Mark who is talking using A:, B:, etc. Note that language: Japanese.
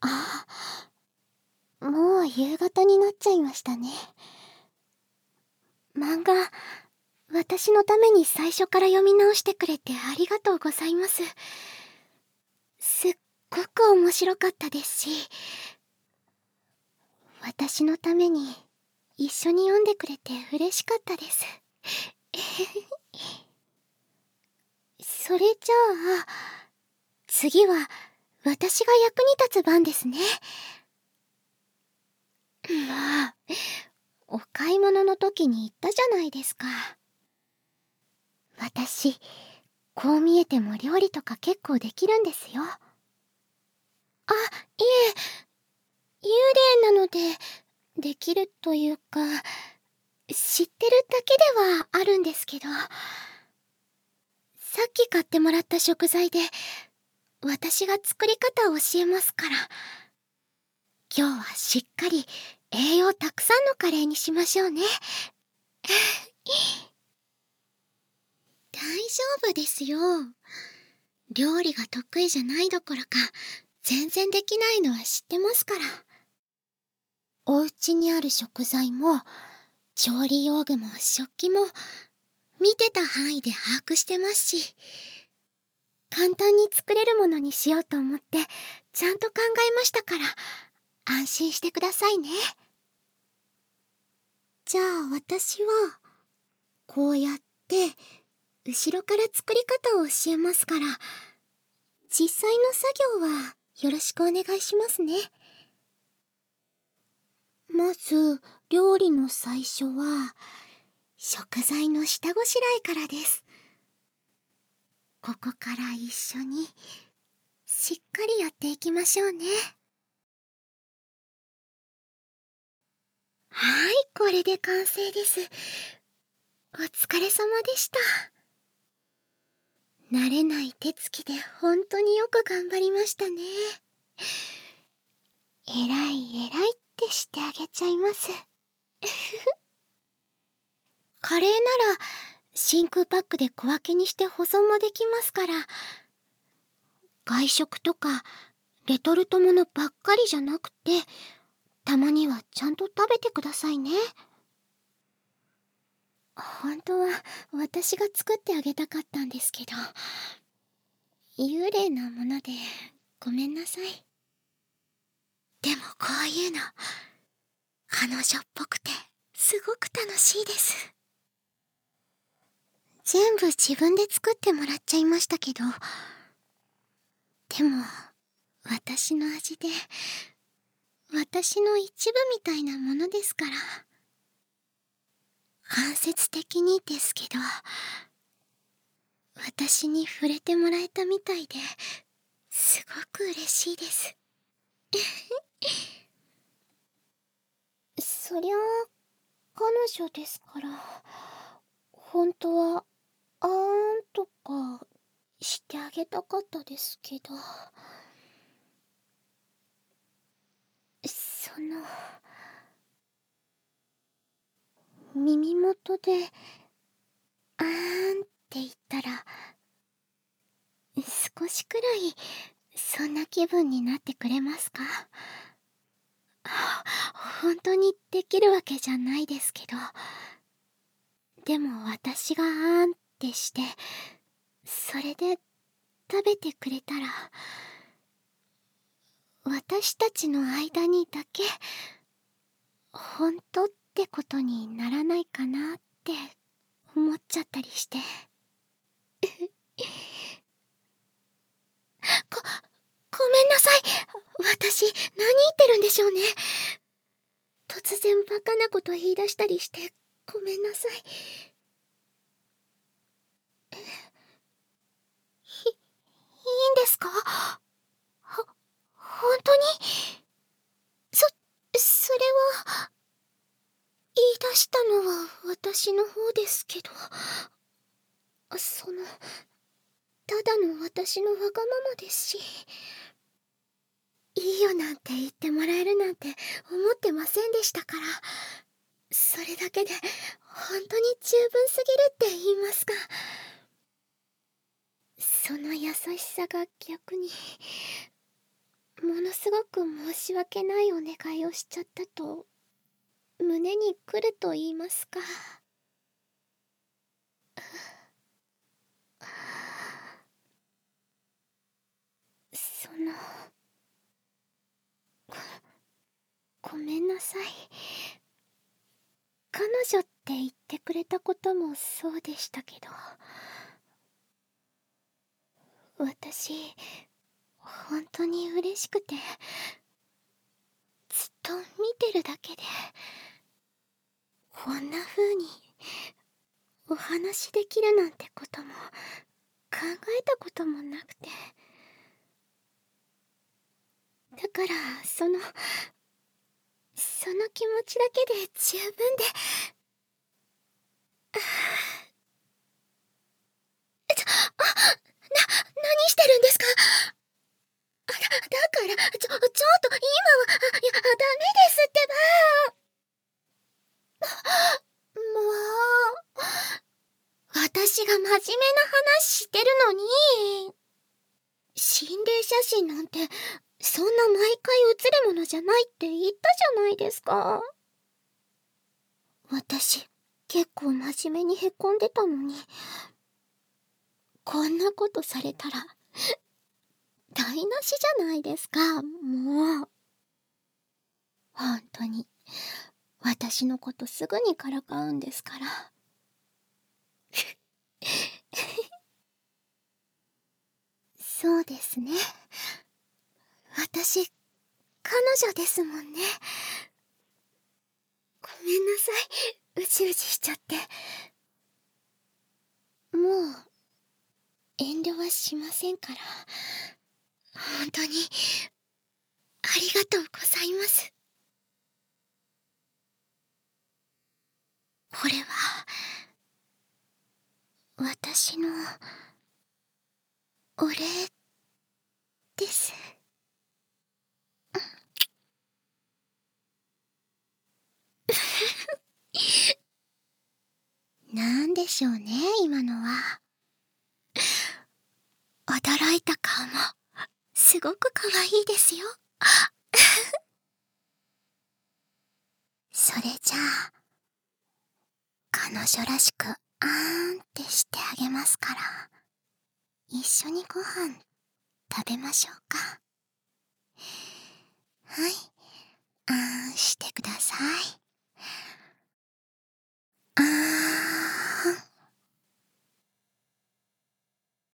A: ああ、もう夕方になっちゃいましたね。漫画、私のために最初から読み直してくれてありがとうございます。すっごく面白かったですし、私のために一緒に読んでくれて嬉しかったです。それじゃあ、次は私が役に立つ番ですね。まあ、お買い物の時に言ったじゃないですか。私、こう見えても料理とか結構できるんですよ。あ、いえ、幽霊なので、できるというか、知ってるだけではあるんですけど、さっき買ってもらった食材で、私が作り方を教えますから。今日はしっかり栄養たくさんのカレーにしましょうね。大丈夫ですよ。料理が得意じゃないどころか、全然できないのは知ってますから。お家にある食材も、調理用具も食器も、見てた範囲で把握してますし、簡単に作れるものにしようと思って、ちゃんと考えましたから、安心してくださいね。じゃあ私は、こうやって、後ろから作り方を教えますから、実際の作業はよろしくお願いしますね。まず、料理の最初は、食材の下ごしらえからです。ここから一緒に、しっかりやっていきましょうね。はい、これで完成です。お疲れ様でした。慣れない手つきで本当によく頑張りましたね。えらいえらいってしてあげちゃいます。カレーなら真空パックで小分けにして保存もできますから、外食とかレトルトものばっかりじゃなくて、たまにはちゃんと食べてくださいね。本当は私が作ってあげたかったんですけど、幽霊なものでごめんなさい。でもこういうの、彼女っぽくてすごく楽しいです。全部自分で作ってもらっちゃいましたけど、でも私の味で、私の一部みたいなものですから。間接的にですけど、私に触れてもらえたみたいで、すごく嬉しいです。そりゃあ、彼女ですから、本当は、あーんとか、してあげたかったですけど、耳元で、あーんって言ったら、少しくらい、そんな気分になってくれますか？本当にできるわけじゃないですけど、でも私があーんってして、それで食べてくれたら、私たちの間にだけ、本当ってことにならないかなって思っちゃったりして。ご、ごめんなさい。私、何言ってるんでしょうね。突然バカなこと言い出したりして、ごめんなさい。いいんですか？本当に？それは、言い出したのは私の方ですけど、ただの私のわがままですし、いいよなんて言ってもらえるなんて思ってませんでしたから、それだけで本当に十分すぎるって言いますか、その優しさが逆に、 ものすごく申し訳ないお願いをしちゃったと胸にくると言いますか。そのごめんなさい。彼女って言ってくれたこともそうでしたけど、私本当に嬉しくて、ずっと見てるだけでこんな風にお話できるなんてことも考えたこともなくて、だからその気持ちだけで十分で。何してるんですか？だからちょっと今は、いや、ダメですってば。もう、私が真面目な話してるのに。心霊写真なんてそんな毎回写るものじゃないって言ったじゃないですか。私結構真面目にへこんでたのに、こんなことされたら台無しじゃないですか。もう本当に私のことすぐにからかうんですから。そうですね、私彼女ですもんね。ごめんなさい、うじうじしちゃって。もう遠慮はしませんから。本当にありがとうございます。これは私のお礼です。なんでしょうね、今のは。驚いた顔もすごく可愛いですよ。それじゃあ彼女らしくあーんってしてあげますから、一緒にご飯食べましょうか。はい、あーんしてください。あーん。